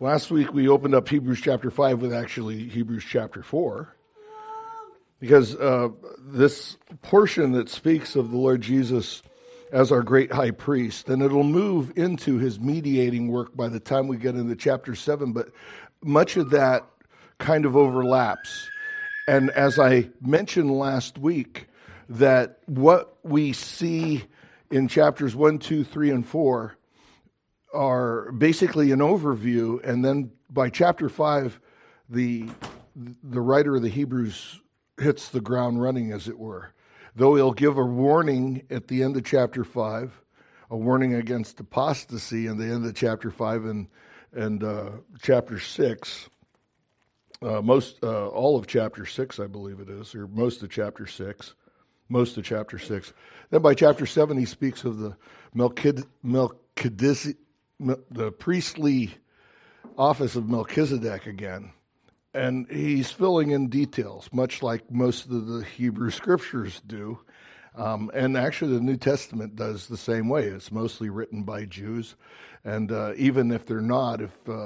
Last week we opened up Hebrews chapter 5 with actually Hebrews chapter 4, because this portion that speaks of the Lord Jesus as our great high priest, and it'll move into his mediating work by the time we get into chapter 7, but much of that kind of overlaps. And as I mentioned last week, that what we see in chapters 1, 2, 3, and 4 are basically an overview, and then by chapter 5, the writer of the Hebrews hits the ground running, as it were. Though he'll give a warning at the end of chapter 5, a warning against apostasy in the end of chapter 5 and chapter 6, all of chapter 6, I believe it is, or most of chapter 6. Then by chapter 7, he speaks of the the priestly office of Melchizedek again. And he's filling in details, much like most of the Hebrew scriptures do. And actually the New Testament does the same way. It's mostly written by Jews. And even if they're not,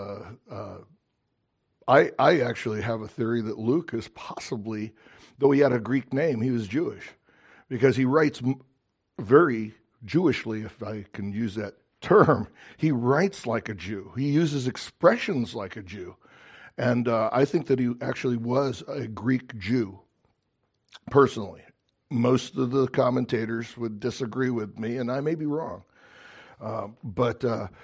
I actually have a theory that Luke is possibly, though he had a Greek name, he was Jewish. Because he writes very Jewishly, if I can use that term. He writes like a Jew. He uses expressions like a Jew. And I think that he actually was a Greek Jew, personally. Most of the commentators would disagree with me, and I may be wrong. But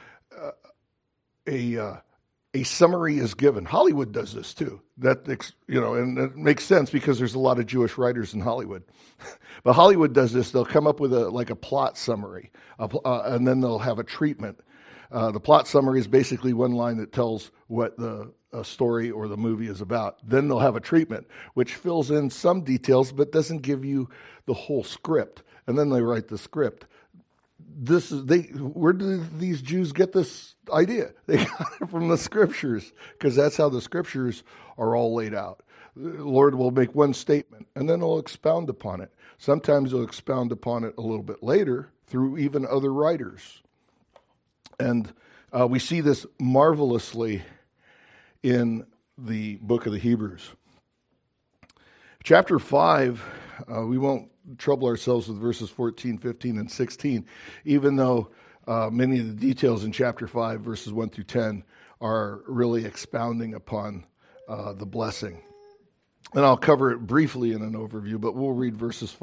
a summary is given. Hollywood does this too. And it makes sense because there's a lot of Jewish writers in Hollywood. But Hollywood does this. They'll come up with a plot summary, and then they'll have a treatment. The plot summary is basically one line that tells what the story or the movie is about. Then they'll have a treatment, which fills in some details but doesn't give you the whole script. And then they write the script. Where do these Jews get this idea? They got it from the scriptures, because that's how the scriptures are all laid out. The Lord will make one statement, and then he'll expound upon it. Sometimes he'll expound upon it a little bit later through even other writers. And we see this marvelously in the book of the Hebrews. Chapter 5, we won't trouble ourselves with verses 14, 15, and 16, even though many of the details in chapter 5, verses 1 through 10, are really expounding upon the blessing. And I'll cover it briefly in an overview, but we'll read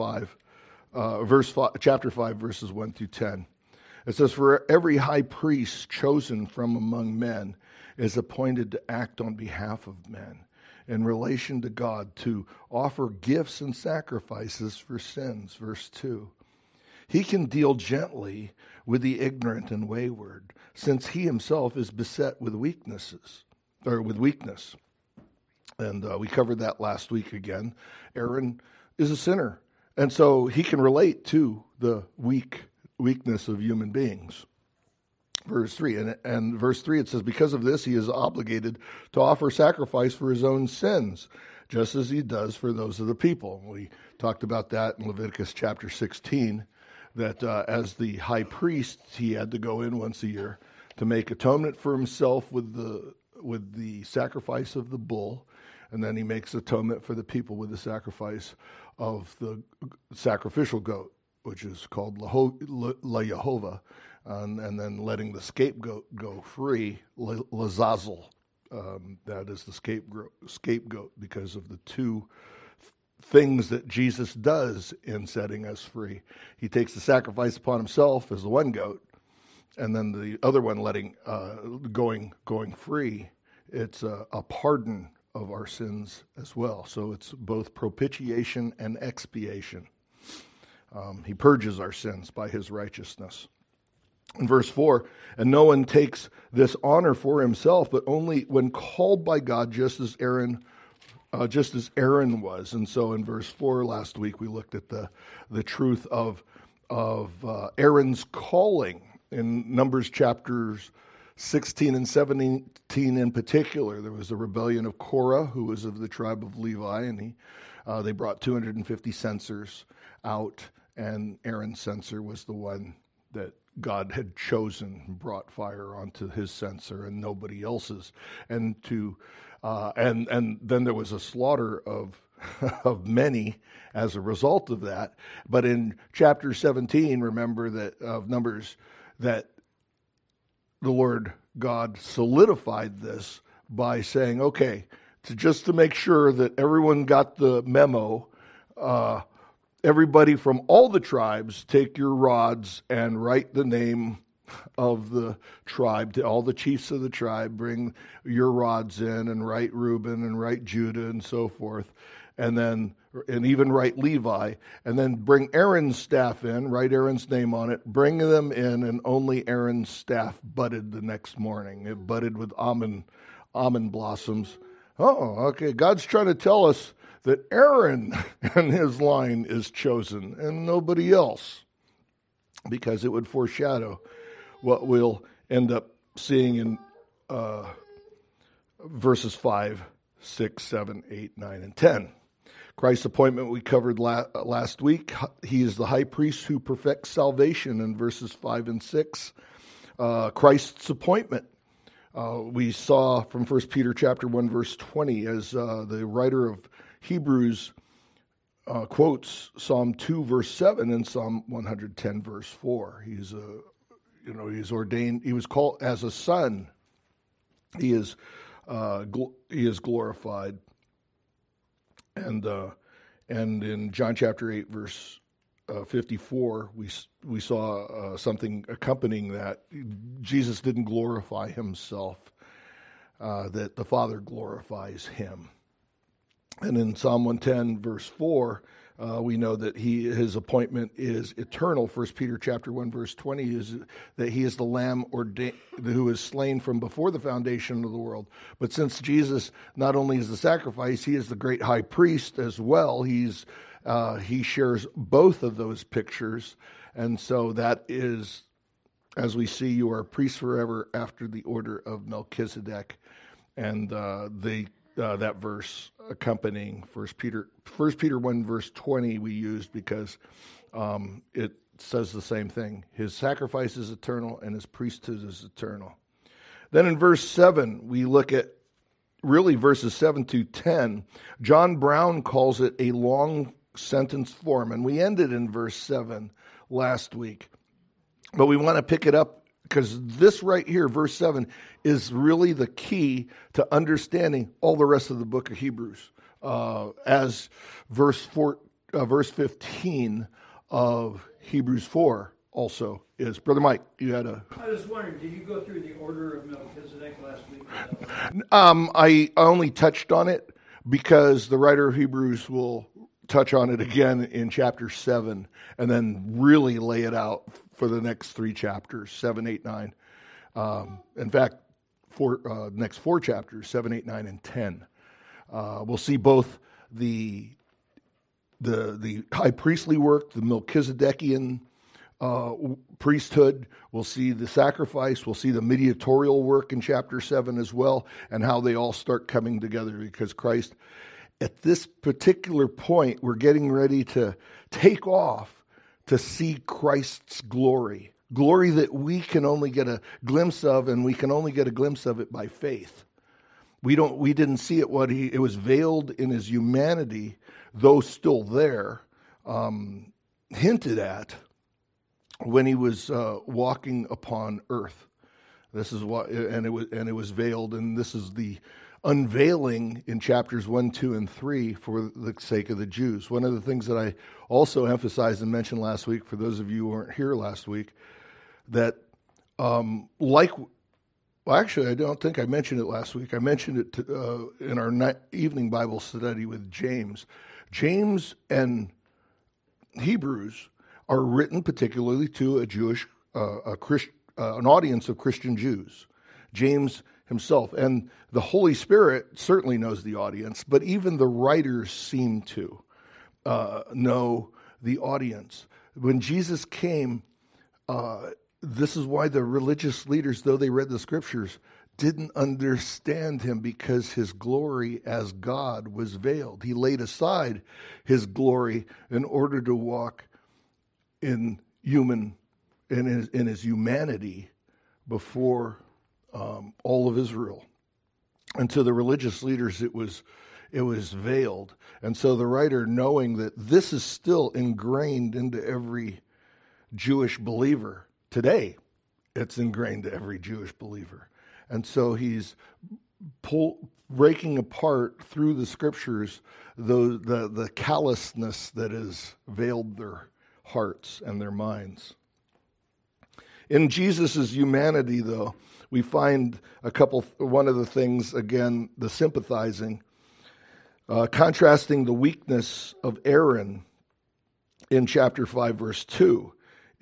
chapter 5, verses 1 through 10. It says, "For every high priest chosen from among men is appointed to act on behalf of men in relation to God, to offer gifts and sacrifices for sins." Verse 2. "He can deal gently with the ignorant and wayward, since he himself is beset with weakness. And we covered that last week again. Aaron is a sinner, and so he can relate to the weakness of human beings. Verse 3, and verse 3, it says, "Because of this, he is obligated to offer sacrifice for his own sins, just as he does for those of the people." We talked about that in Leviticus chapter 16, that as the high priest, he had to go in once a year to make atonement for himself with the sacrifice of the bull, and then he makes atonement for the people with the sacrifice of the sacrificial goat, which is called La Yehovah, and then letting the scapegoat go free, Lazazel. That is the scapegoat, because of the two things that Jesus does in setting us free. He takes the sacrifice upon himself as the one goat, and then the other one going free. It's a pardon of our sins as well. So it's both propitiation and expiation. He purges our sins by his righteousness. In verse 4, "And no one takes this honor for himself, but only when called by God, just as Aaron was." And so in verse 4 last week, we looked at the truth of Aaron's calling. In Numbers chapters 16 and 17 in particular, there was a rebellion of Korah, who was of the tribe of Levi, and they brought 250 censers out, and Aaron's censer was the one that God had chosen and brought fire onto his censer and nobody else's, and then there was a slaughter of of many as a result of that. But in chapter 17, remember that of Numbers, that the Lord God solidified this by saying, okay, just to make sure that everyone got the memo, everybody from all the tribes, take your rods and write the name of the tribe. To all the chiefs of the tribe, bring your rods in and write Reuben and write Judah and so forth. And even write Levi, and then bring Aaron's staff in, write Aaron's name on it, bring them in, and only Aaron's staff budded the next morning. It budded with almond blossoms. Oh, okay. God's trying to tell us that Aaron and his line is chosen and nobody else, because it would foreshadow what we'll end up seeing in verses 5, 6, 7, 8, 9, and 10. Christ's appointment we covered last week. He is the high priest who perfects salvation in verses 5 and 6. Christ's appointment. We saw from 1 Peter chapter 1, verse 20, as the writer of Hebrews quotes Psalm 2, verse 7, and Psalm 110, verse 4. He's ordained. He was called as a son. He is glorified. And in John chapter 8, verse 54, we saw something accompanying that. Jesus didn't glorify himself, that the Father glorifies him. And in Psalm 110, verse 4, we know that his appointment is eternal. 1 Peter chapter 1, verse 20 is that he is the Lamb ordained, who is slain from before the foundation of the world. But since Jesus not only is the sacrifice, he is the great high priest as well. He shares both of those pictures. And so that is, as we see, you are a priest forever after the order of Melchizedek. And that verse accompanying 1 Peter 1, verse 20 we used because it says the same thing. His sacrifice is eternal and his priesthood is eternal. Then in verse 7, we look at really verses 7 to 10. John Brown calls it a long sentence form, and we ended in verse 7 last week. But we want to pick it up because this right here, verse 7, is really the key to understanding all the rest of the book of Hebrews. As verse 15 of Hebrews 4 also is. Brother Mike, you had a... I was wondering, did you go through the order of Melchizedek last week? I only touched on it because the writer of Hebrews will touch on it again in chapter 7 and then really lay it out for the next 3 chapters, 7, 8, 9. In fact, next 4 chapters, 7, 8, 9, and 10. We'll see both the high priestly work, the Melchizedekian priesthood. We'll see the sacrifice. We'll see the mediatorial work in chapter 7 as well, and how they all start coming together because Christ, at this particular point, we're getting ready to take off to see Christ's glory that we can only get a glimpse of, and we can only get a glimpse of it by faith. We didn't see it. It was veiled in his humanity, though still there, hinted at when he was walking upon earth. This is what, and it was veiled, and this is the unveiling in chapters 1, 2, and 3 for the sake of the Jews. One of the things that I also emphasized and mentioned last week, for those of you who weren't here last week, that actually, I don't think I mentioned it last week. I mentioned it in our evening Bible study with James. James and Hebrews are written particularly to a Jewish, an audience of Christian Jews. James himself and the Holy Spirit certainly knows the audience, but even the writers seem to know the audience. When Jesus came, this is why the religious leaders, though they read the scriptures, didn't understand him, because his glory as God was veiled. He laid aside his glory in order to walk in human in his humanity before all of Israel. And to the religious leaders, it was veiled. And so the writer, knowing that this is still ingrained into every Jewish believer today, it's ingrained to every Jewish believer. And so he's breaking apart through the scriptures the callousness that has veiled their hearts and their minds. In Jesus' humanity, though, we find one of the things, again, the sympathizing, contrasting the weakness of Aaron in chapter 5, verse 2,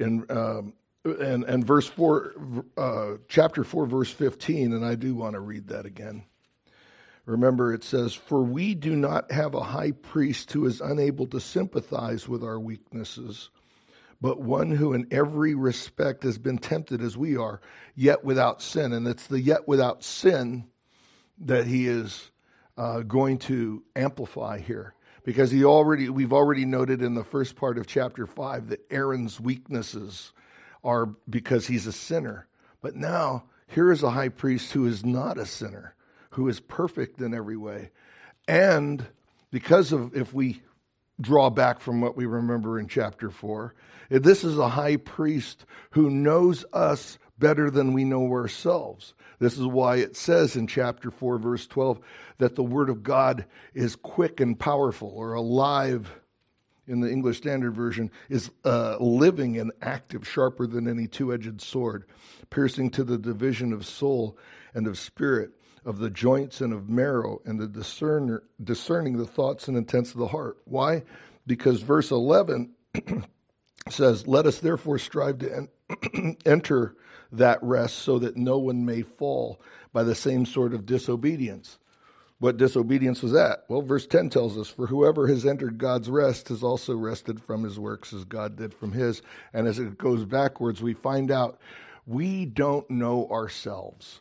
and verse 4, chapter 4, verse 15, and I do want to read that again. Remember, it says, "For we do not have a high priest who is unable to sympathize with our weaknesses, but one who in every respect has been tempted as we are, yet without sin." And it's the yet without sin that he is going to amplify here. Because we've already noted in the first part of chapter 5 that Aaron's weaknesses are because he's a sinner. But now, here is a high priest who is not a sinner, who is perfect in every way. And because of, if we draw back from what we remember in chapter 4, this is a high priest who knows us better than we know ourselves. This is why it says in chapter 4, verse 12, that the word of God is quick and powerful, or alive in the English Standard Version, is living and active, sharper than any two-edged sword, piercing to the division of soul and of spirit, of the joints and of marrow, and the discerning the thoughts and intents of the heart. Why? Because verse 11 says, "Let us therefore strive to enter that rest, so that no one may fall by the same sort of disobedience." What disobedience was that? Well, verse 10 tells us, "For whoever has entered God's rest has also rested from his works as God did from his." And as it goes backwards, we find out we don't know ourselves.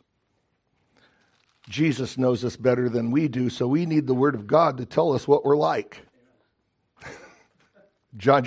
Jesus knows us better than we do, so we need the Word of God to tell us what we're like. John,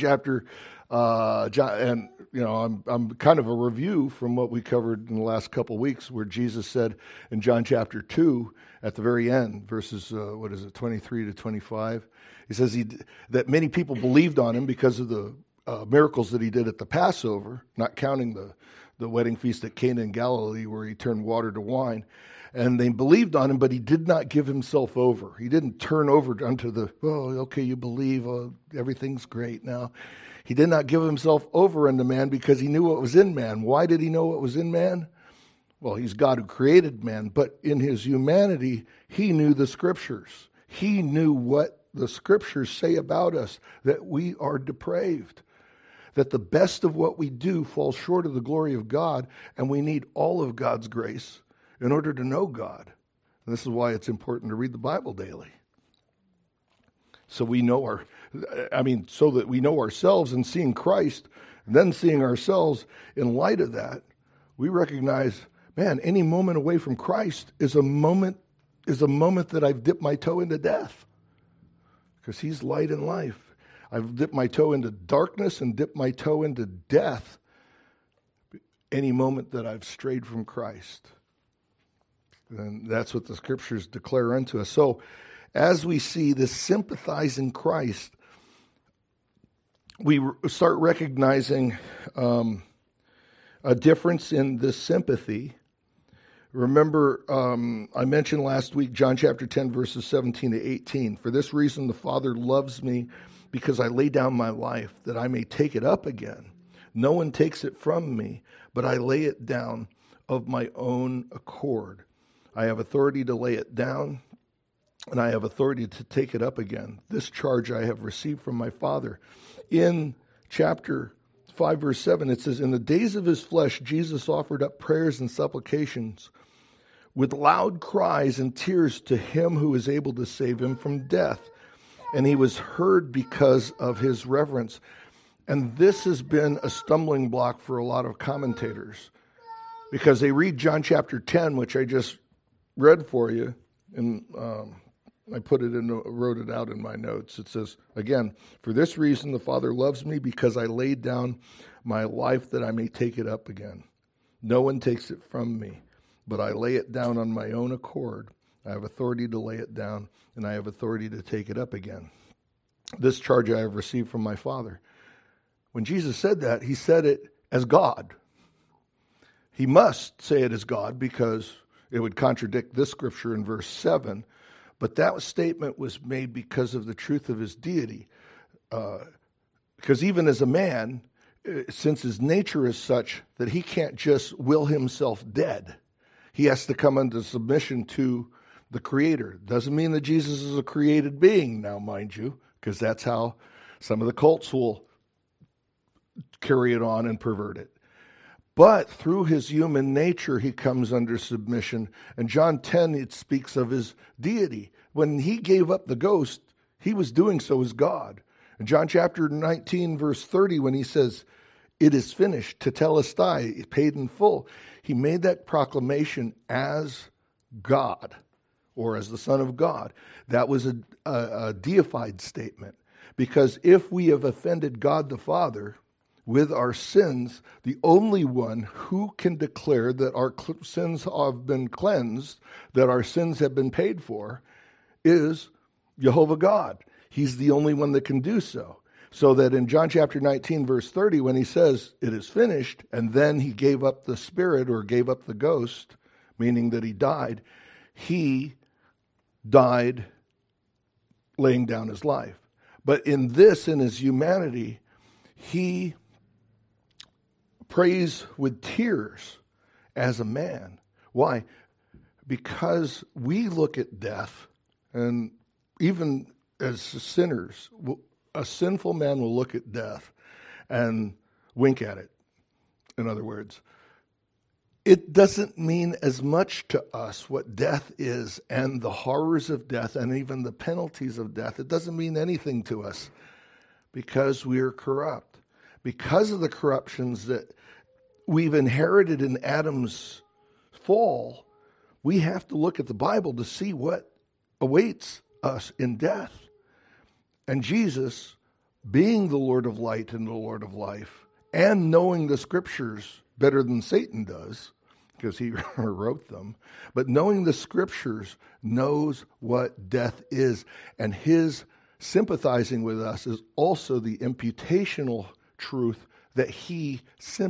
and I'm kind of a review from what we covered in the last couple of weeks, where Jesus said in John chapter 2, at the very end, verses 23 to 25, he says that many people believed on him because of the miracles that he did at the Passover, not counting the wedding feast at Cana in Galilee, where he turned water to wine. And they believed on him, but he did not give himself over. He didn't turn over unto okay, you believe, everything's great now. He did not give himself over unto man because he knew what was in man. Why did he know what was in man? Well, he's God who created man, but in his humanity, he knew the scriptures. He knew what the scriptures say about us, that we are depraved, that the best of what we do falls short of the glory of God, and we need all of God's grace in order to know God. And this is why it's important to read the Bible daily. So that we know ourselves, and seeing Christ, and then seeing ourselves in light of that, we recognize, man, any moment away from Christ is a moment that I've dipped my toe into death. Because he's light and life. I've dipped my toe into darkness and dipped my toe into death any moment that I've strayed from Christ. And that's what the scriptures declare unto us. So as we see this sympathizing Christ, we start recognizing a difference in this sympathy. Remember, I mentioned last week, John chapter 10, verses 17 to 18. "For this reason the Father loves me, because I lay down my life, that I may take it up again. No one takes it from me, but I lay it down of my own accord. I have authority to lay it down, and I have authority to take it up again. This charge I have received from my Father." In chapter 5, verse 7, it says, "In the days of his flesh, Jesus offered up prayers and supplications with loud cries and tears to him who is able to save him from death. And he was heard because of his reverence." And this has been a stumbling block for a lot of commentators, because they read John chapter 10, which I just read for you, and I wrote it out in my notes. It says, again, "For this reason the Father loves me, because I laid down my life that I may take it up again. No one takes it from me, but I lay it down on my own accord. I have authority to lay it down, and I have authority to take it up again. This charge I have received from my Father. When Jesus said that, he said it as God. He must say it as God because it would contradict this scripture in verse 7. But that statement was made because of the truth of his deity. Because even as a man, since his nature is such that he can't just will himself dead, he has to come under submission to the Creator. Doesn't mean that Jesus is a created being now, mind you, because that's how some of the cults will carry it on and pervert it. But through his human nature, he comes under submission. And John 10, it speaks of his deity. When he gave up the ghost, he was doing so as God. In John chapter 19, verse 30, when he says, "It is finished," tetelestai, paid in full, he made that proclamation as God, or as the Son of God. That was a deified statement. Because if we have offended God the Father with our sins, the only one who can declare that our sins have been cleansed, that our sins have been paid for, is Jehovah God. He's the only one that can do so. So that in John chapter 19, verse 30, when he says, "It is finished," and then he gave up the spirit or gave up the ghost, meaning that he died laying down his life. But in his humanity, he prays with tears as a man. Why? Because we look at death, and even as sinners, a sinful man will look at death and wink at it. In other words, it doesn't mean as much to us what death is and the horrors of death and even the penalties of death. It doesn't mean anything to us because we are corrupt. Because of the corruptions that we've inherited in Adam's fall, we have to look at the Bible to see what awaits us in death. And Jesus, being the Lord of light and the Lord of life, and knowing the scriptures better than Satan does, because he wrote them, but knowing the scriptures, knows what death is. And his sympathizing with us is also the imputational truth that he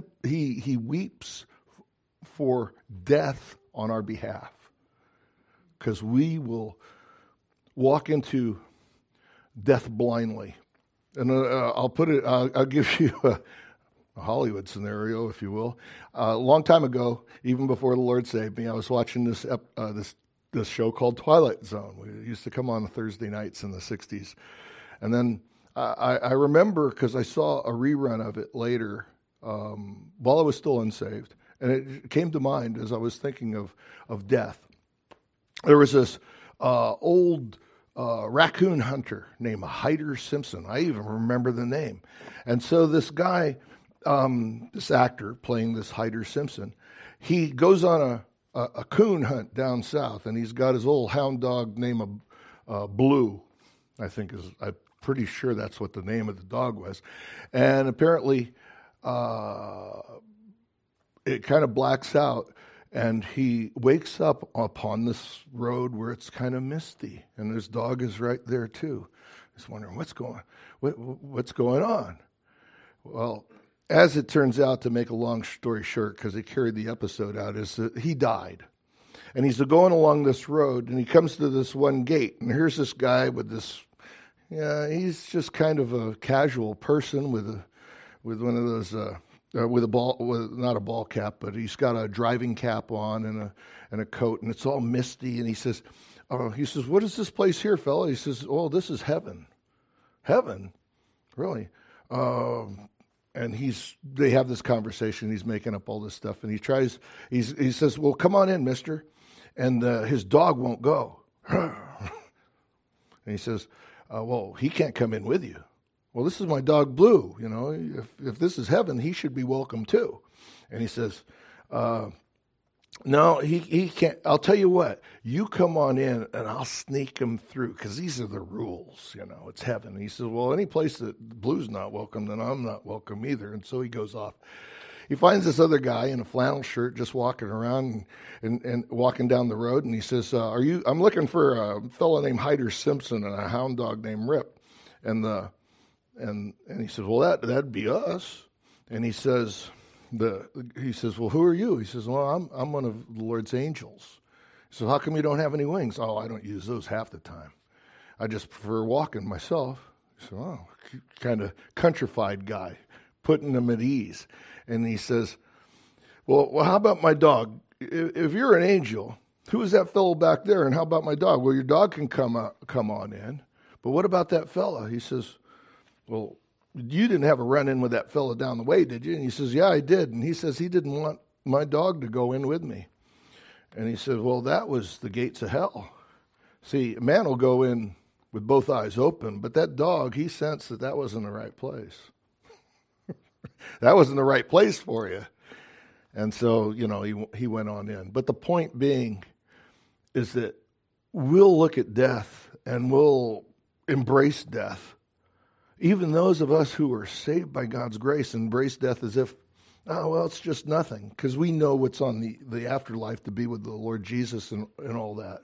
weeps for death on our behalf. Because we will walk into death blindly. And I'll give you a Hollywood scenario, if you will. A long time ago, even before the Lord saved me, I was watching this show called Twilight Zone. It used to come on Thursday nights in the 60s. And then I remember, because I saw a rerun of it later while I was still unsaved, and it came to mind as I was thinking of death. There was this old raccoon hunter named Hyder Simpson. I even remember the name. And so this guy, this actor playing this Hyder Simpson, he goes on a coon hunt down south, and he's got his old hound dog named Blue, I'm pretty sure that's what the name of the dog was. And apparently it kind of blacks out, and he wakes up upon this road where it's kind of misty, and his dog is right there too. He's wondering what's going on. Well, as it turns out, to make a long story short, because they carried the episode out, is that he died. And he's going along this road, and he comes to this one gate, and here's this guy with this, he's just kind of a casual person with one of those, not a ball cap, but he's got a driving cap on and a coat, and it's all misty, and he says, "What is this place here, fella?" He says, "Oh, this is heaven." Heaven? Really? And they have this conversation. He's making up all this stuff, and he says, "Well, come on in, mister." And his dog won't go. And he says, "Well, he can't come in with you." "Well, this is my dog Blue. If this is heaven, he should be welcome too." And he says, No, he can't. I'll tell you what, you come on in and I'll sneak him through because these are the rules, it's heaven. He says, well, any place that Blue's not welcome, then I'm not welcome either. And so he goes off. He finds this other guy in a flannel shirt just walking around and walking down the road. And he says, I'm looking for a fellow named Hyder Simpson and a hound dog named Rip. And he says, well, that'd be us. And he says, well, who are you? He says, well, I'm one of the Lord's angels. He says, how come you don't have any wings? Oh, I don't use those half the time. I just prefer walking myself. He said, oh, kind of countrified guy, putting them at ease. And he says, well, how about my dog? If you're an angel, who is that fellow back there? And how about my dog? Well, your dog can come on in. But what about that fella? He says, well, you didn't have a run-in with that fella down the way, did you? And he says, yeah, I did. And he says he didn't want my dog to go in with me. And he said, well, that was the gates of hell. See, a man will go in with both eyes open, but that dog, he sensed that wasn't the right place. That wasn't the right place for you. And so, he went on in. But the point being is that we'll look at death and we'll embrace death. Even those of us who are saved by God's grace embrace death as if, it's just nothing, because we know what's on the afterlife to be with the Lord Jesus and all that.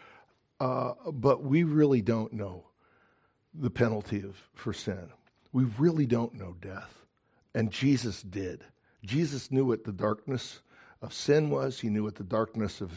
But we really don't know the penalty for sin. We really don't know death. And Jesus did. Jesus knew what the darkness of sin was. He knew what the darkness of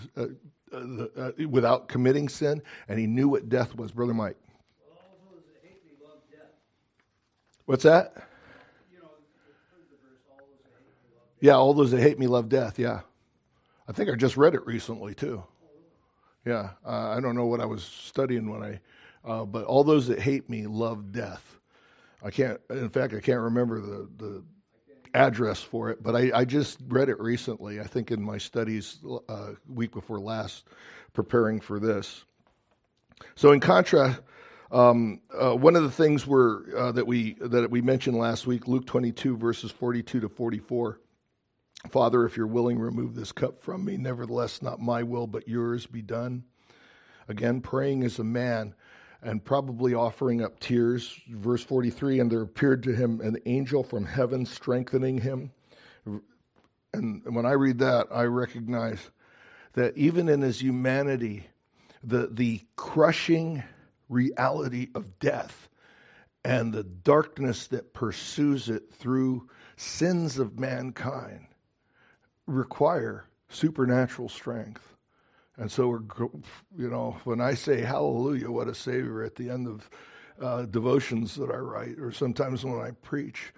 without committing sin, and he knew what death was. Brother Mike. Well, all those that hate me love death. What's that? You've heard the verse, all those that hate me love death. Yeah, all those that hate me love death, yeah. I think I just read it recently, too. Yeah, I don't know what I was studying but all those that hate me love death. I can't remember the address for it, but I just read it recently, I think in my studies week before last, preparing for this. So in contrast, one of the things that we mentioned last week, Luke 22, verses 42 to 44, Father, if you're willing, remove this cup from me. Nevertheless, not my will, but yours be done. Again, praying as a man and probably offering up tears. Verse 43, and there appeared to him an angel from heaven strengthening him. And when I read that, I recognize that even in his humanity, the crushing reality of death and the darkness that pursues it through sins of mankind require supernatural strength. And so when I say hallelujah, what a Savior at the end of devotions that I write, or sometimes when I preach,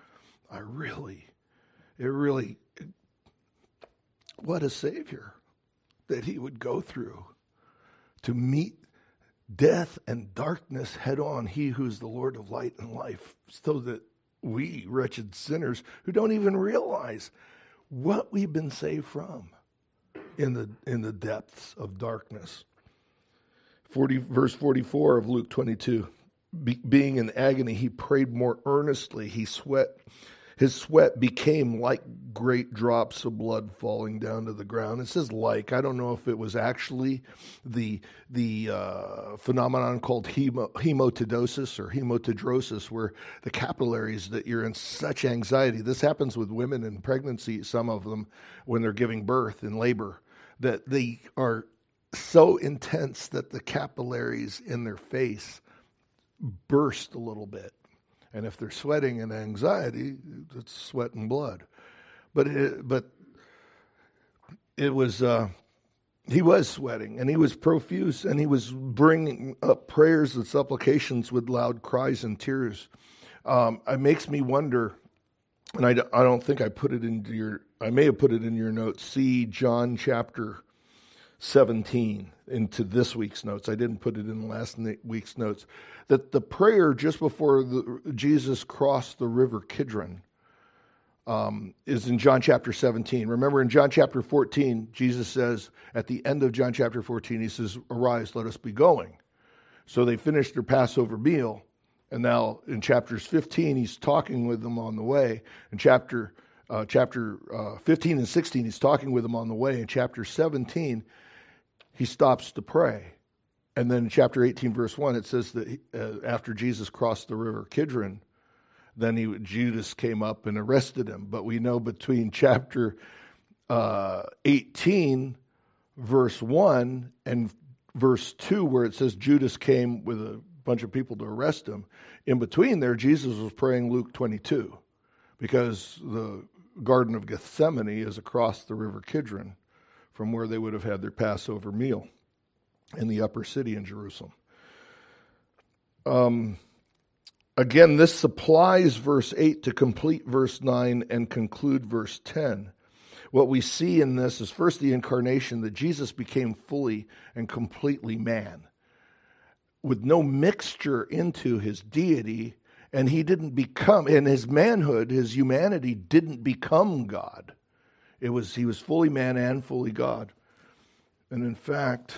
what a Savior that he would go through to meet death and darkness head on, he who's the Lord of light and life, so that we, wretched sinners who don't even realize what we've been saved from in the depths of darkness. Verse 44 of Luke 22, being in agony, he prayed more earnestly. His sweat became like great drops of blood falling down to the ground. It says like. I don't know if it was actually the phenomenon called hematidrosis or hematidrosis, where the capillaries, that you're in such anxiety. This happens with women in pregnancy, some of them, when they're giving birth in labor, that they are so intense that the capillaries in their face burst a little bit. And if they're sweating in anxiety, it's sweat and blood. But it was he was sweating, and he was profuse, and he was bringing up prayers and supplications with loud cries and tears. It makes me wonder, and I don't think I put it into your. I may have put it in your notes. See John chapter 17 into this week's notes. I didn't put it in last week's notes. That the prayer just before Jesus crossed the river Kidron is in John chapter 17. Remember, in John chapter 14, Jesus says, at the end of John chapter 14, he says, arise, let us be going. So they finished their Passover meal, and now in chapters 15, he's talking with them on the way. In chapter chapter 15 and 16, he's talking with them on the way. In chapter 17, he stops to pray. And then in chapter 18, verse 1, it says that after Jesus crossed the river Kidron, then Judas came up and arrested him. But we know between chapter 18, verse 1, and verse 2, where it says Judas came with a bunch of people to arrest him, in between there, Jesus was praying Luke 22, because the Garden of Gethsemane is across the river Kidron from where they would have had their Passover meal in the upper city in Jerusalem. Again, this supplies verse 8 to complete verse 9 and conclude verse 10. What we see in this is first the incarnation, that Jesus became fully and completely man, with no mixture into his deity, and he didn't become, in his manhood, his humanity didn't become God. He was fully man and fully God. And in fact,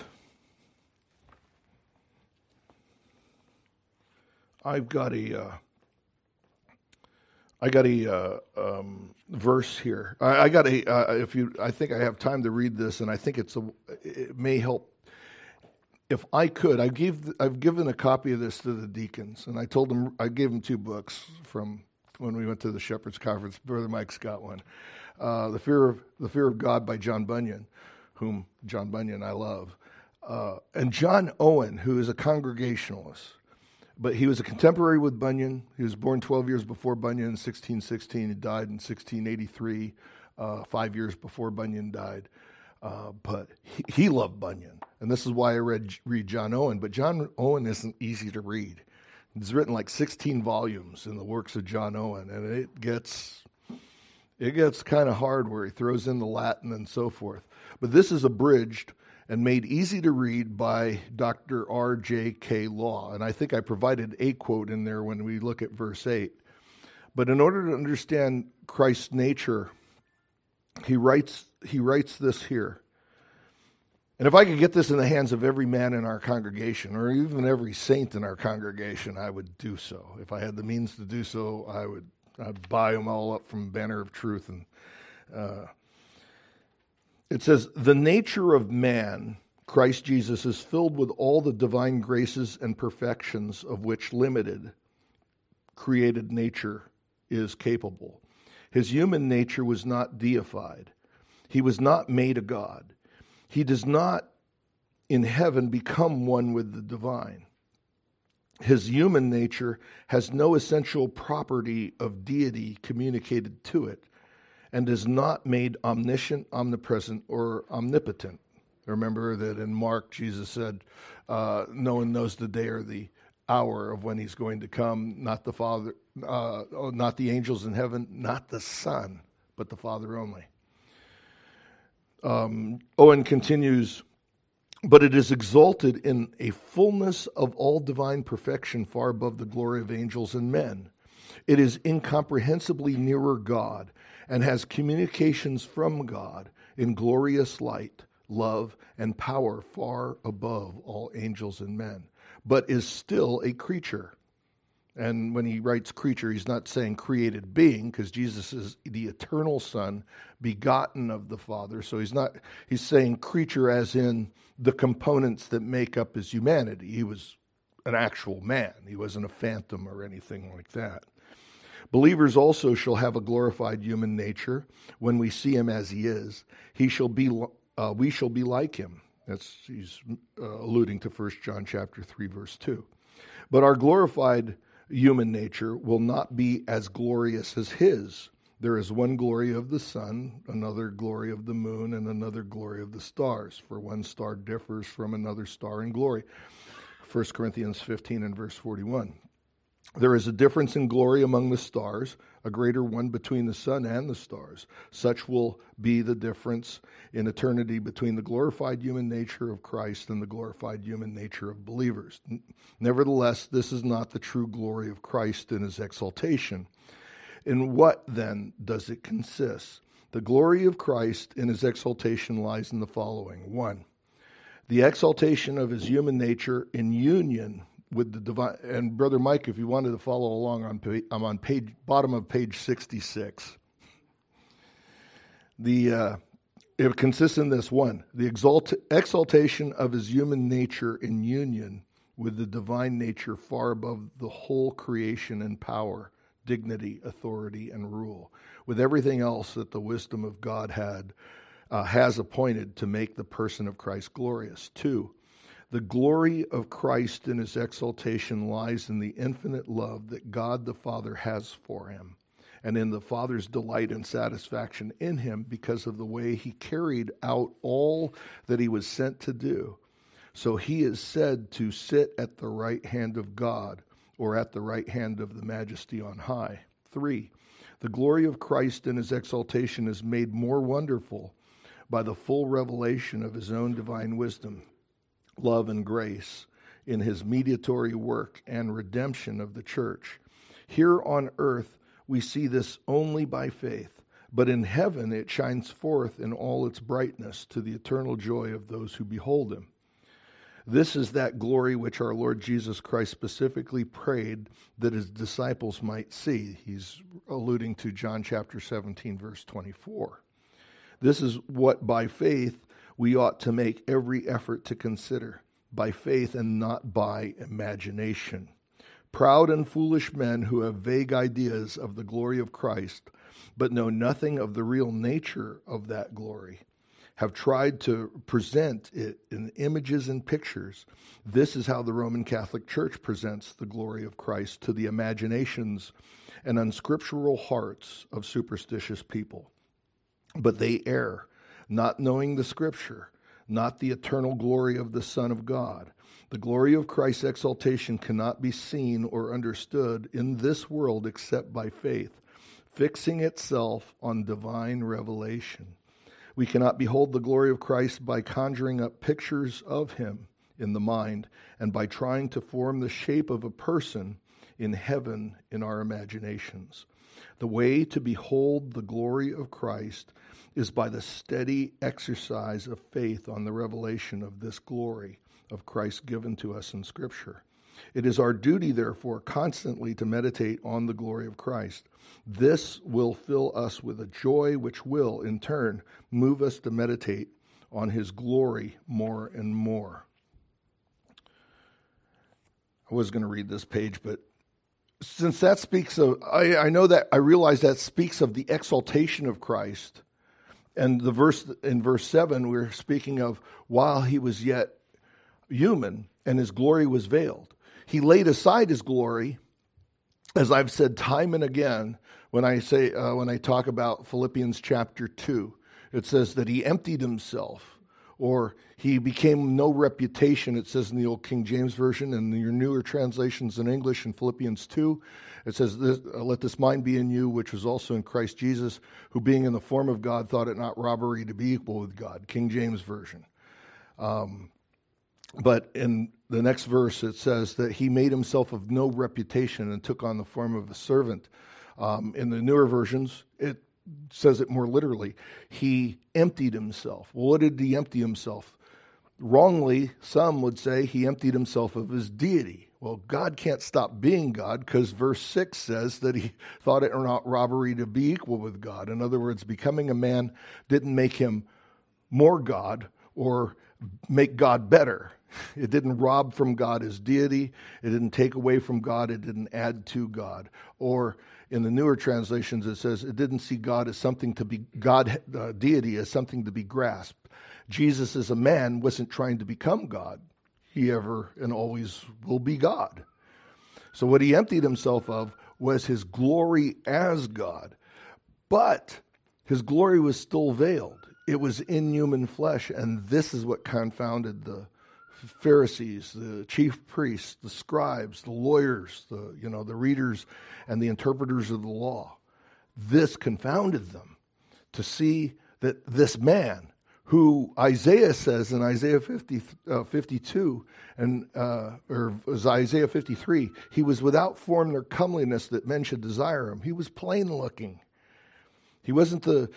I got a verse here. I think I have time to read this, and I think it may help. If I could, I've given a copy of this to the deacons, and I gave them 2 books from when we went to the Shepherd's Conference. Brother Mike's got one, The Fear of God by John Bunyan, whom John Bunyan I love, and John Owen, who is a Congregationalist, but he was a contemporary with Bunyan. He was born 12 years before Bunyan in 1616. He died in 1683, 5 years before Bunyan died. But he loved Bunyan. And this is why I read John Owen. But John Owen isn't easy to read. He's written like 16 volumes in the works of John Owen. And it gets kind of hard where he throws in the Latin and so forth. But this is abridged and made easy to read by Dr. R.J.K. Law. And I think I provided a quote in there when we look at verse 8. But in order to understand Christ's nature, he writes this here. And if I could get this in the hands of every man in our congregation, or even every saint in our congregation, I would do so. If I had the means to do so, I'd buy them all up from Banner of Truth. And it says, the nature of man, Christ Jesus, is filled with all the divine graces and perfections of which limited, created nature is capable. His human nature was not deified. He was not made a God. He does not in heaven become one with the divine. His human nature has no essential property of deity communicated to it, and is not made omniscient, omnipresent, or omnipotent. Remember that in Mark, Jesus said, no one knows the day or the hour of when he's going to come, not the Father, not the angels in heaven, not the Son, but the Father only. Owen continues, but it is exalted in a fullness of all divine perfection far above the glory of angels and men. It is incomprehensibly nearer God and has communications from God in glorious light, love, and power far above all angels and men, but is still a creature. And when he writes creature, he's not saying created being, because Jesus is the eternal Son, begotten of the Father. So he's saying creature as in the components that make up his humanity. He was an actual man. He wasn't a phantom or anything like that. Believers also shall have a glorified human nature when we see him as he is. We shall be like him. He's alluding to 1 John chapter 3, verse 2. But our glorified human nature will not be as glorious as his. There is one glory of the sun, another glory of the moon, and another glory of the stars. For one star differs from another star in glory. 1 Corinthians 15 and verse 41. There is a difference in glory among the stars, a greater one between the sun and the stars. Such will be the difference in eternity between the glorified human nature of Christ and the glorified human nature of believers. Nevertheless, this is not the true glory of Christ in his exaltation. In what, then, does it consist? The glory of Christ in his exaltation lies in the following. 1, the exaltation of his human nature in union with the divine. And Brother Mike, if you wanted to follow along, I'm on bottom of page 66. It consists in this: one, the exaltation of his human nature in union with the divine nature far above the whole creation in power, dignity, authority, and rule, with everything else that the wisdom of God has appointed to make the person of Christ glorious. Two, the glory of Christ in his exaltation lies in the infinite love that God the Father has for him, and in the Father's delight and satisfaction in him because of the way he carried out all that he was sent to do. So he is said to sit at the right hand of God, or at the right hand of the Majesty on high. Three, the glory of Christ in his exaltation is made more wonderful by the full revelation of his own divine wisdom, love, and grace in his mediatory work and redemption of the church. Here on earth, we see this only by faith, but in heaven it shines forth in all its brightness to the eternal joy of those who behold him. This is that glory which our Lord Jesus Christ specifically prayed that his disciples might see. He's alluding to John chapter 17, verse 24. This is what by faith we ought to make every effort to consider, by faith and not by imagination. Proud and foolish men who have vague ideas of the glory of Christ, but know nothing of the real nature of that glory, have tried to present it in images and pictures. This is how the Roman Catholic Church presents the glory of Christ to the imaginations and unscriptural hearts of superstitious people. But they err, not knowing the Scripture, not the eternal glory of the Son of God. The glory of Christ's exaltation cannot be seen or understood in this world except by faith, fixing itself on divine revelation. We cannot behold the glory of Christ by conjuring up pictures of him in the mind and by trying to form the shape of a person in heaven in our imaginations. The way to behold the glory of Christ is by the steady exercise of faith on the revelation of this glory of Christ given to us in Scripture. It is our duty, therefore, constantly to meditate on the glory of Christ. This will fill us with a joy which will, in turn, move us to meditate on his glory more and more. I was going to read this page, but since that speaks of, I realize that speaks of the exaltation of Christ. And the verse in verse 7, we're speaking of while he was yet human and his glory was veiled. He laid aside his glory, as I've said time and again when I talk about Philippians chapter 2. It says that he emptied himself, or he became no reputation, it says in the old King James Version, and your newer translations in English in Philippians 2, it says, let this mind be in you, which was also in Christ Jesus, who being in the form of God thought it not robbery to be equal with God, King James Version. But in the next verse, it says that he made himself of no reputation and took on the form of a servant. In the newer versions, it says it more literally. He emptied himself. Well, what did he empty himself? Wrongly, some would say he emptied himself of his deity. Well, God can't stop being God because verse 6 says that he thought it not robbery to be equal with God. In other words, becoming a man didn't make him more God or make God better. It didn't rob from God his deity. It didn't take away from God. It didn't add to God. Or in the newer translations, it says it didn't see God as something to be, deity as something to be grasped. Jesus as a man wasn't trying to become God. He ever and always will be God. So what he emptied himself of was his glory as God. But his glory was still veiled. It was in human flesh, and this is what confounded the Pharisees, the chief priests, the scribes, the lawyers, the readers and the interpreters of the law. This confounded them to see that this man, who Isaiah says in Isaiah 52, or was Isaiah 53, he was without form nor comeliness that men should desire him. He was plain looking. He wasn't the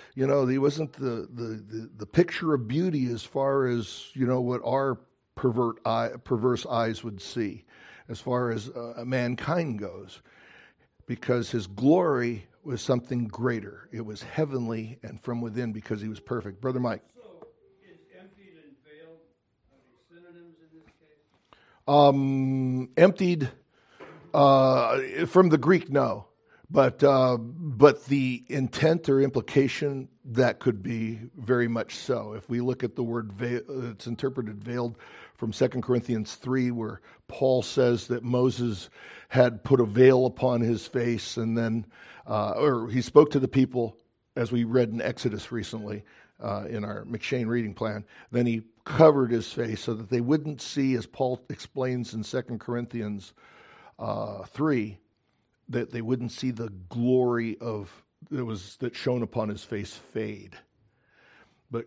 picture of beauty as far as, what our perverse eyes would see, as far as mankind goes. because his glory was something greater. It was heavenly and from within because he was perfect. Brother Mike. So, is emptied and veiled, are they synonyms in this case? Emptied, from the Greek, no. But the intent or implication, that could be very much so. If we look at the word veil, it's interpreted veiled from 2 Corinthians 3, where Paul says that Moses had put a veil upon his face, and then, or he spoke to the people, as we read in Exodus recently in our McShane reading plan. Then he covered his face so that they wouldn't see, as Paul explains in 2 Corinthians 3, that they wouldn't see the glory that shone upon his face fade. But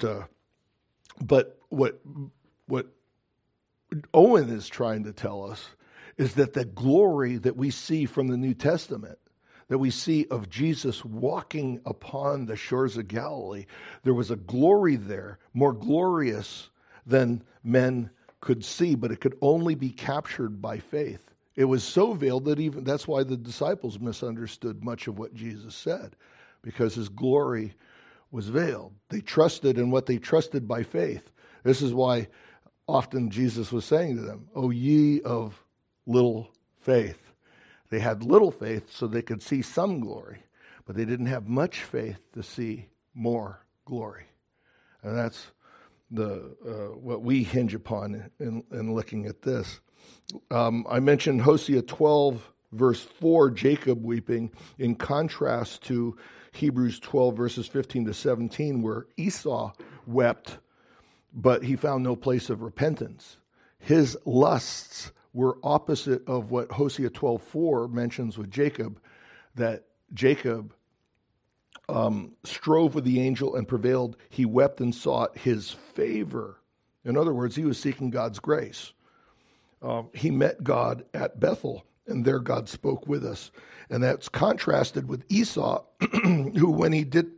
what Owen is trying to tell us is that the glory that we see from the New Testament, that we see of Jesus walking upon the shores of Galilee, there was a glory there, more glorious than men could see, but it could only be captured by faith. It was so veiled that that's why the disciples misunderstood much of what Jesus said, because his glory was veiled. They trusted in what they trusted by faith. This is why often Jesus was saying to them, "O ye of little faith." They had little faith so they could see some glory, but they didn't have much faith to see more glory. And that's what we hinge upon in looking at this. I mentioned Hosea 12, verse 4, Jacob weeping, in contrast to Hebrews 12, verses 15 to 17, where Esau wept, but he found no place of repentance. His lusts were opposite of what Hosea 12:4 mentions with Jacob, that Jacob strove with the angel and prevailed. He wept and sought his favor. In other words, he was seeking God's grace. He met God at Bethel, and there God spoke with us. And that's contrasted with Esau, who when he did,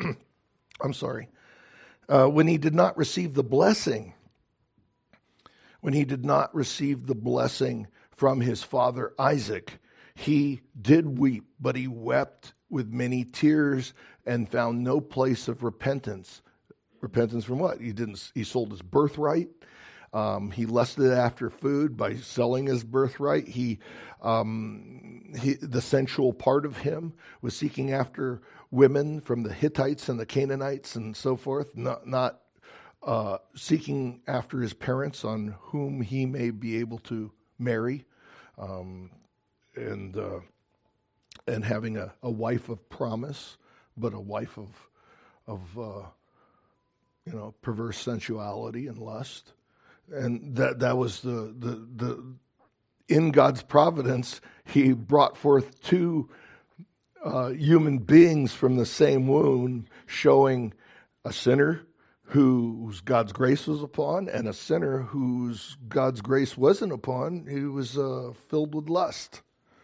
when he did not receive the blessing, from his father Isaac, he did weep, but he wept with many tears and found no place of repentance. Repentance from what? He sold his birthright. He lusted after food by selling his birthright. The sensual part of him was seeking after women from the Hittites and the Canaanites and so forth, not seeking after his parents on whom he may be able to marry, and having a wife of promise, but a wife of perverse sensuality and lust. And that was the in God's providence, he brought forth two human beings from the same womb, showing a sinner whose God's grace was upon and a sinner whose God's grace wasn't upon. He was filled with lust.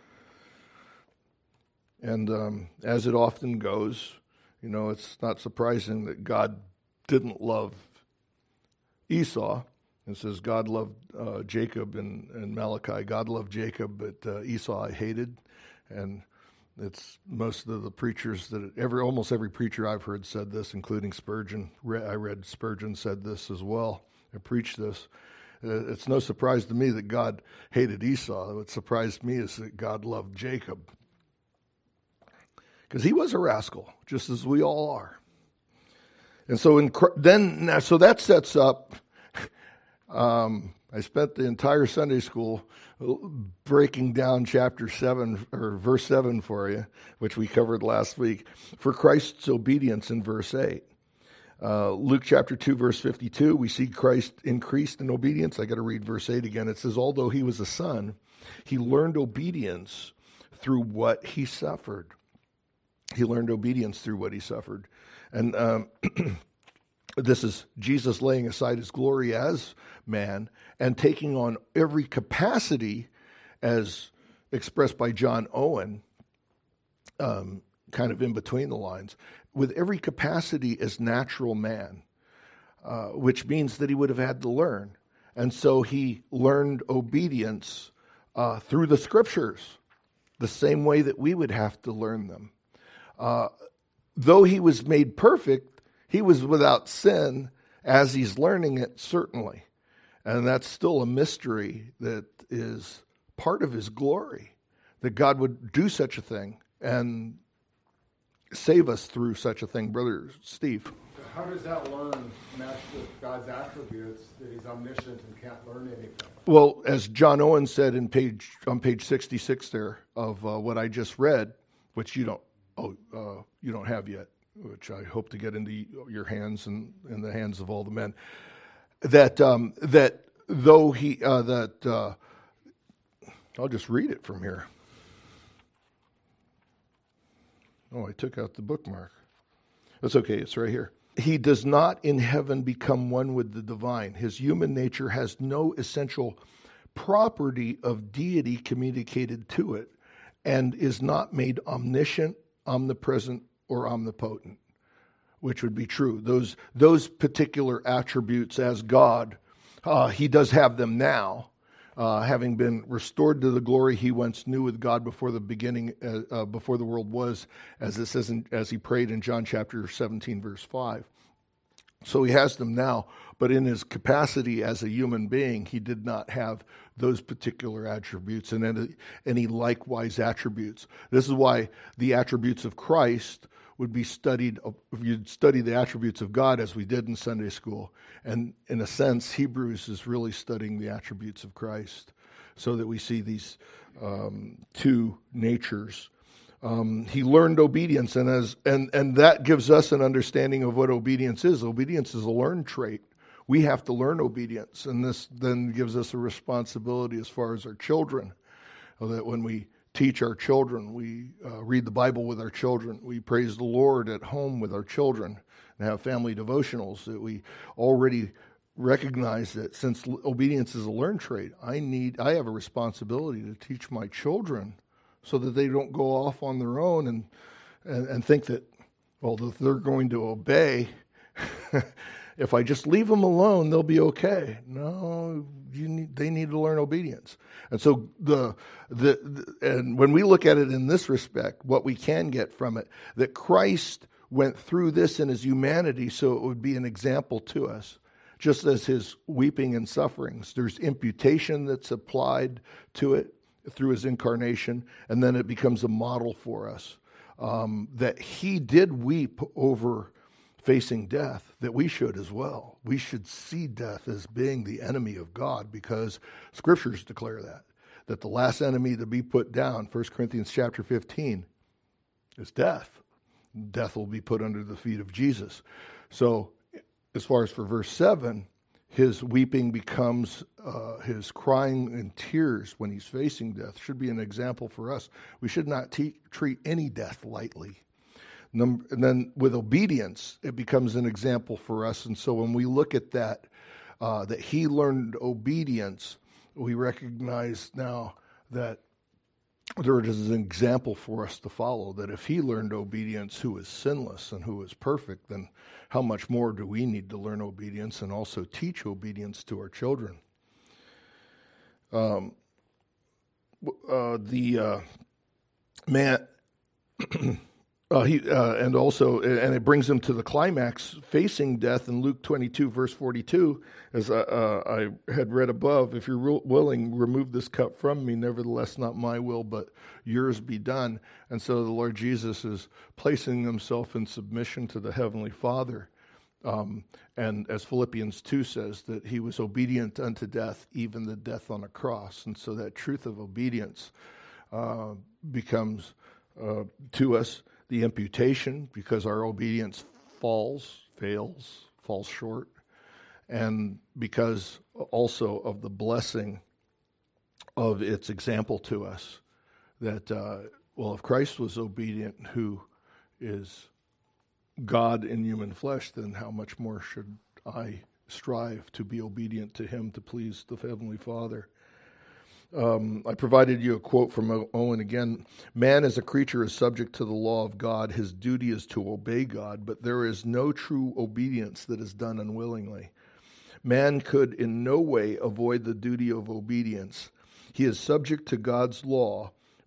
And as it often goes, it's not surprising that God didn't love Esau. It says God loved Jacob in Malachi. God loved Jacob, but Esau I hated. And it's most of the preachers almost every preacher I've heard said this, including Spurgeon. I read Spurgeon said this as well. I preached this. It's no surprise to me that God hated Esau. What surprised me is that God loved Jacob, because he was a rascal, just as we all are. And so so that sets up. I spent the entire Sunday school breaking down chapter 7 or verse 7 for you, which we covered last week, for Christ's obedience in verse 8. Luke chapter 2, verse 52, we see Christ increased in obedience. I got to read verse 8 again. It says, although he was a son, he learned obedience through what he suffered. He learned obedience through what he suffered. And this is Jesus laying aside his glory as man and taking on every capacity, as expressed by John Owen, kind of in between the lines, with every capacity as natural man, which means that he would have had to learn. And so he learned obedience through the scriptures. the same way that we would have to learn them. Though he was made perfect, he was without sin as he's learning it, certainly. And that's still a mystery that is part of his glory, that God would do such a thing and save us through such a thing. Brother Steve. How does that learn match with God's attributes that he's omniscient and can't learn anything? Well, as John Owen said on page 66 there of what I just read, which you don't have yet, which I hope to get into your hands and in the hands of all the men, that I'll just read it from here. Oh, I took out the bookmark. That's okay, it's right here. He does not in heaven become one with the divine. His human nature has no essential property of deity communicated to it, and is not made omniscient, omnipresent, or omnipotent, which would be true. Those particular attributes as God, he does have them now, having been restored to the glory he once knew with God before the beginning, before the world was, as it says, as he prayed in John chapter 17, verse 5. So he has them now, but in his capacity as a human being, he did not have those particular attributes and any likewise attributes. This is why the attributes of Christ would be studied, if you'd study the attributes of God as we did in Sunday school. And in a sense, Hebrews is really studying the attributes of Christ so that we see these two natures. He learned obedience, and that gives us an understanding of what obedience is. Obedience is a learned trait. We have to learn obedience, and this then gives us a responsibility as far as our children, that when we teach our children, we read the Bible with our children, we praise the Lord at home with our children, and have family devotionals, that we already recognize that since obedience is a learned trait, I have a responsibility to teach my children so that they don't go off on their own and think that, well, if they're going to obey, if I just leave them alone, they'll be okay. No, they need to learn obedience. And so and when we look at it in this respect, what we can get from it, that Christ went through this in his humanity so it would be an example to us. Just as his weeping and sufferings, there's imputation that's applied to it through his incarnation, and then it becomes a model for us, that he did weep over facing death, that we should as well. We should see death as being the enemy of God, because scriptures declare that the last enemy to be put down, 1 Corinthians chapter 15, is death. Death will be put under the feet of Jesus. So as far as for verse 7, his weeping becomes his crying and tears when he's facing death. Should be an example for us. We should not treat any death lightly. And then with obedience, it becomes an example for us. And so when we look at that he learned obedience, we recognize now that there is an example for us to follow, that if he learned obedience who is sinless and who is perfect, then how much more do we need to learn obedience and also teach obedience to our children? And it brings him to the climax, facing death in Luke 22, verse 42, as I had read above, if you're willing, remove this cup from me, nevertheless not my will, but yours be done. And so the Lord Jesus is placing himself in submission to the Heavenly Father. And as Philippians 2 says, that he was obedient unto death, even the death on a cross. And so that truth of obedience becomes to us the imputation, because our obedience falls short, and because also of the blessing of its example to us, that, if Christ was obedient, who is God in human flesh, then how much more should I strive to be obedient to him to please the Heavenly Father? I provided you a quote from Owen again. Man as a creature is subject to the law of God. His duty is to obey God, but there is no true obedience that is done unwillingly. Man could in no way avoid the duty of obedience. He is subject to God's law,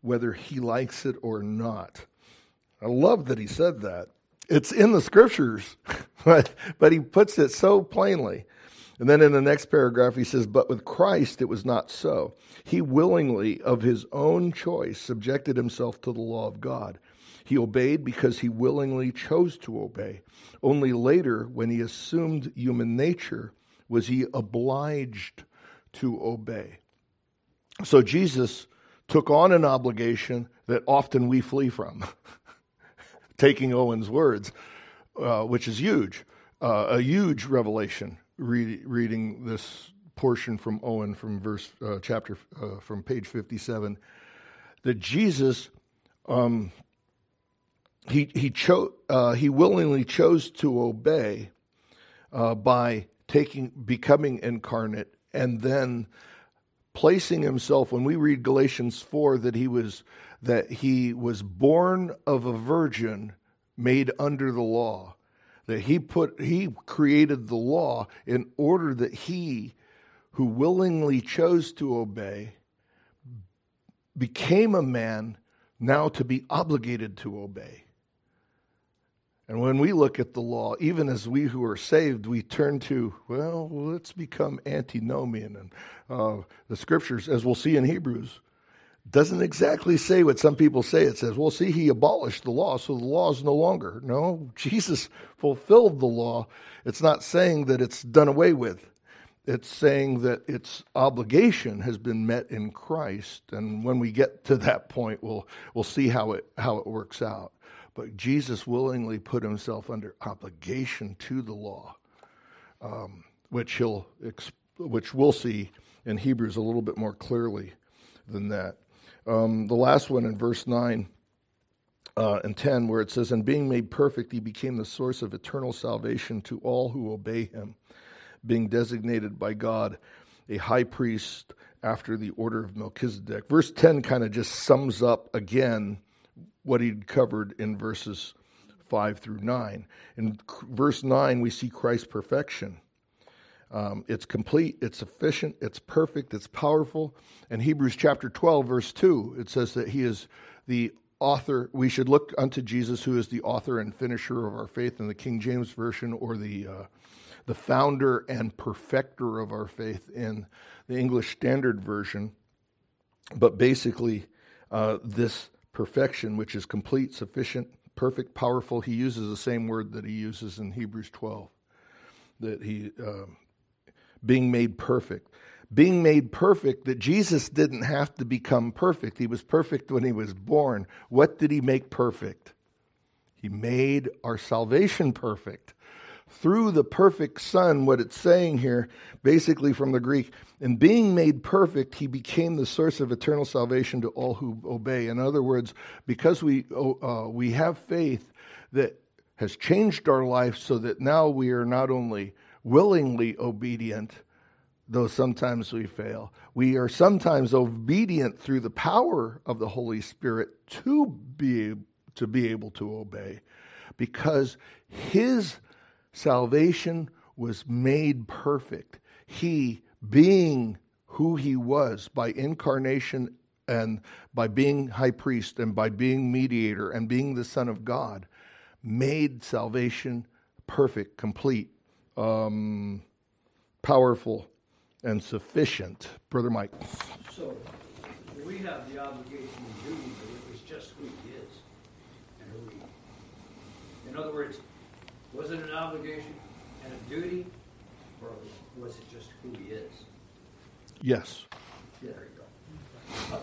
whether he likes it or not. I love that he said that. It's in the scriptures, but he puts it so plainly. And then in the next paragraph, he says, but with Christ, it was not so. He willingly, of his own choice, subjected himself to the law of God. He obeyed because he willingly chose to obey. Only later, when he assumed human nature, was he obliged to obey. So Jesus took on an obligation that often we flee from, taking Owen's words, which is huge, a huge revelation. Reading this portion from Owen from chapter from page 57, that Jesus he willingly chose to obey by becoming incarnate, and then placing himself. When we read Galatians 4, that he was born of a virgin, made under the law. That he created the law in order that he, who willingly chose to obey, became a man now to be obligated to obey. And when we look at the law, even as we who are saved, we turn to, well, let's become antinomian. And the scriptures, as we'll see in Hebrews, doesn't exactly say what some people say. It says, well, see, he abolished the law, so the law is no longer. No, Jesus fulfilled the law. It's not saying that it's done away with. It's saying that its obligation has been met in Christ. And when we get to that point, we'll see how it works out. But Jesus willingly put himself under obligation to the law, which we'll see in Hebrews a little bit more clearly than that. The last one in verse 9 and 10, where it says, and being made perfect, he became the source of eternal salvation to all who obey him, being designated by God a high priest after the order of Melchizedek. Verse 10 kind of just sums up again what he'd covered in verses 5 through 9. In verse 9, we see Christ's perfection. It's complete, it's sufficient, it's perfect, it's powerful. In Hebrews chapter 12, verse 2, it says that he is the author. We should look unto Jesus, who is the author and finisher of our faith, in the King James Version, or the founder and perfecter of our faith in the English Standard Version. But basically, this perfection, which is complete, sufficient, perfect, powerful, he uses the same word that he uses in Hebrews 12, that he... being made perfect. Being made perfect, that Jesus didn't have to become perfect. He was perfect when he was born. What did he make perfect? He made our salvation perfect. Through the perfect Son, what it's saying here, basically from the Greek, in being made perfect, he became the source of eternal salvation to all who obey. In other words, because we have faith that has changed our life, so that now we are not only willingly obedient, though sometimes we fail. We are sometimes obedient through the power of the Holy Spirit to be able to obey, because his salvation was made perfect. He, being who he was by incarnation and by being high priest and by being mediator and being the Son of God, made salvation perfect, complete, powerful, and sufficient. Brother Mike. So, we have the obligation and duty, but it was just who he is and who he is. In other words, was it an obligation and a duty, or was it just who he is? Yes. There you go.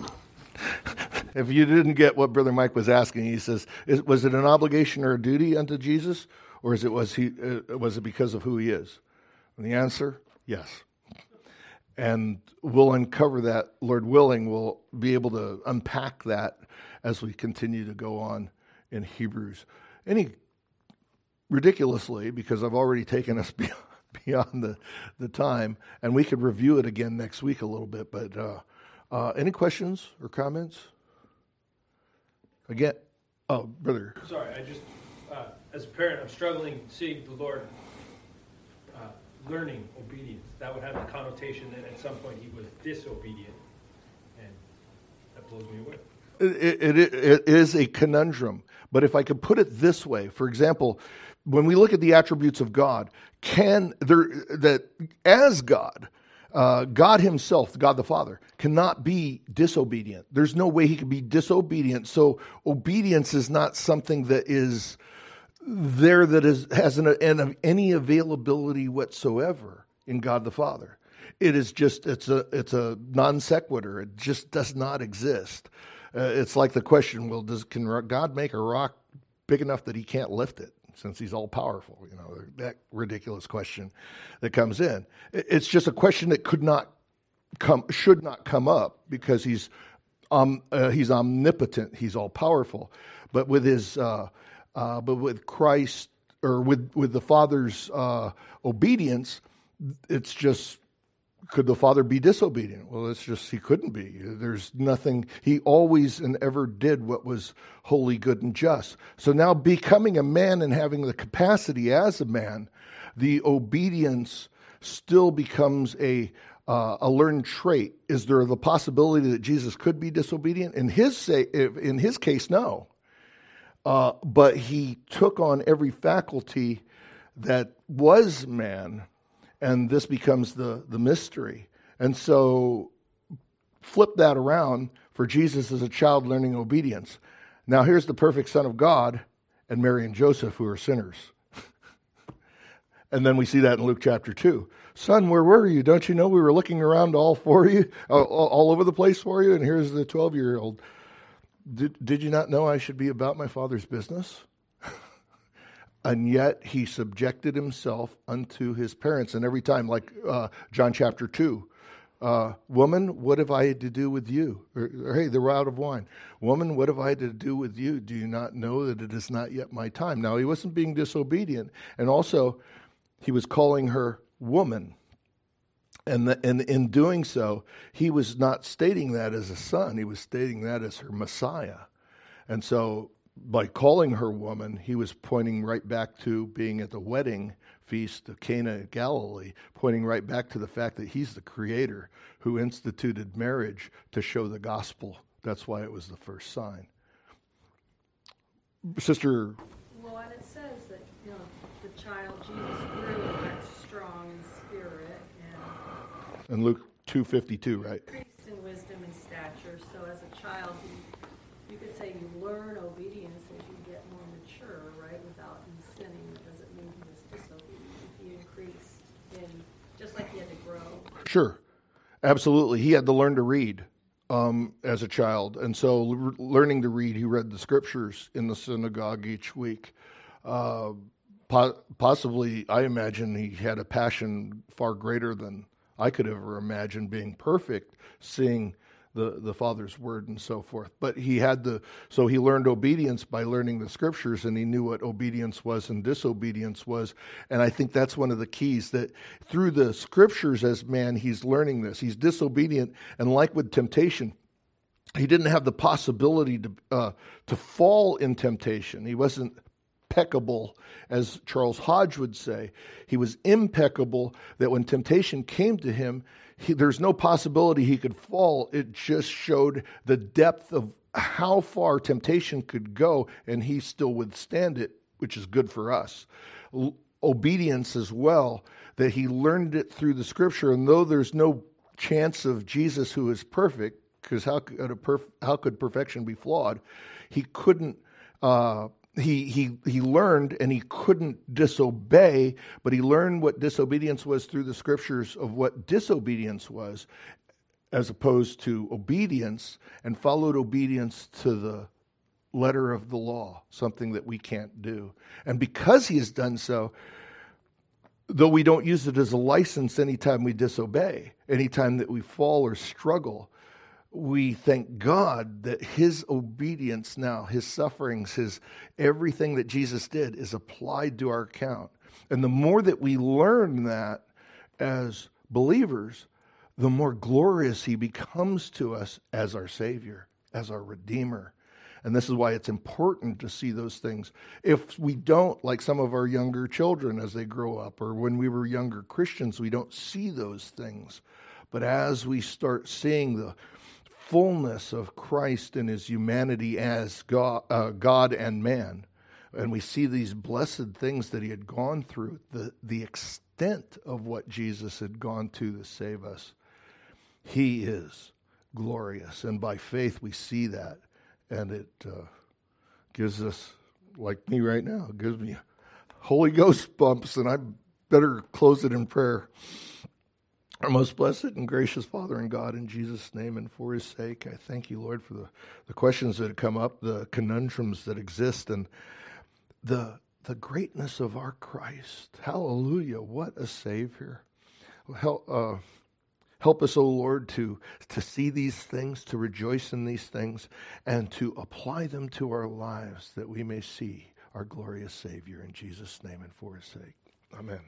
If you didn't get what Brother Mike was asking, he says, was it an obligation or a duty unto Jesus, or was it because of who he is? And the answer, yes. And we'll uncover that, Lord willing. We'll be able to unpack that as we continue to go on in Hebrews. Ridiculously, because I've already taken us beyond the time, and we could review it again next week a little bit, but any questions or comments? Again, brother. Sorry, I just, as a parent, I'm struggling seeing the Lord learning obedience. That would have the connotation that at some point he was disobedient. And That blows me away. It is a conundrum. But if I could put it this way, for example, when we look at the attributes of God, as God, God himself, God the Father, cannot be disobedient. There's no way he could be disobedient. So obedience is not something that is there that has any availability whatsoever in God the Father. It is just, it's a non sequitur. It just does not exist. It's like the question, well, can God make a rock big enough that he can't lift it since he's all powerful? You know, that ridiculous question that comes in. It's just a question that should not come up because he's omnipotent. He's all powerful. But with with Christ or with the Father's obedience, it's just, could the Father be disobedient? Well, it's just, he couldn't be. There's nothing, he always and ever did what was holy, good, and just. So now becoming a man and having the capacity as a man, the obedience still becomes a learned trait. Is there the possibility that Jesus could be disobedient? In his case, no. But he took on every faculty that was man, and this becomes the mystery. And so flip that around for Jesus as a child learning obedience. Now here's the perfect Son of God and Mary and Joseph who are sinners. And then we see that in Luke chapter 2. Son, where were you? Don't you know we were looking around all over the place for you? And here's the 12-year-old. Did you not know I should be about my Father's business? And yet he subjected himself unto his parents. And every time, like John chapter 2, woman, what have I to do with you? Or, hey, they're out of wine. Woman, what have I to do with you? Do you not know that it is not yet my time? Now, he wasn't being disobedient. And also, he was calling her woman. And in doing so, he was not stating that as a son. He was stating that as her Messiah. And so by calling her woman, he was pointing right back to being at the wedding feast of Cana of Galilee, pointing right back to the fact that he's the creator who instituted marriage to show the gospel. That's why it was the first sign. Sister? Well, and it says that, the child Jesus grew and waxed strong in spirit And Luke 2:52, right? increased in wisdom and stature. So as a child, you could say you learn obedience as you get more mature, right? Without him sinning, it doesn't mean he was disobedient. He increased in, just like he had to grow. Sure, absolutely. He had to learn to read as a child. And so learning to read, he read the scriptures in the synagogue each week. Possibly, I imagine he had a passion far greater than I could ever imagine, being perfect, seeing the Father's word and so forth. But he learned obedience by learning the scriptures, and he knew what obedience was and disobedience was. And I think that's one of the keys, that through the scriptures as man, he's learning this. He's disobedient, and like with temptation, he didn't have the possibility to fall in temptation. He wasn't peccable, as Charles Hodge would say. He was impeccable, that when temptation came to him, there's no possibility he could fall. It just showed the depth of how far temptation could go, and he still withstand it, which is good for us. Obedience as well, that he learned it through the scripture, and though there's no chance of Jesus who is perfect, because how could perfection be flawed? He couldn't. He learned, and he couldn't disobey, but he learned what disobedience was through the scriptures of what disobedience was, as opposed to obedience, and followed obedience to the letter of the law, something that we can't do. And because he has done so, though we don't use it as a license anytime we disobey, anytime that we fall or struggle, we thank God that his obedience now, his sufferings, his everything that Jesus did is applied to our account. And the more that we learn that as believers, the more glorious he becomes to us as our Savior, as our Redeemer. And this is why it's important to see those things. If we don't, like some of our younger children as they grow up, or when we were younger Christians, we don't see those things. But as we start seeing the fullness of Christ in his humanity as God and man, and we see these blessed things that he had gone through, the extent of what Jesus had gone to save us, he is glorious. And by faith we see that, and it gives us, like me right now, it gives me Holy Ghost bumps, and I better close it in prayer. Our most blessed and gracious Father and God, in Jesus' name and for his sake, I thank you, Lord, for the questions that have come up, the conundrums that exist, and the greatness of our Christ. Hallelujah, what a Savior. Help us, O Lord, to see these things, to rejoice in these things, and to apply them to our lives, that we may see our glorious Savior, in Jesus' name and for his sake. Amen.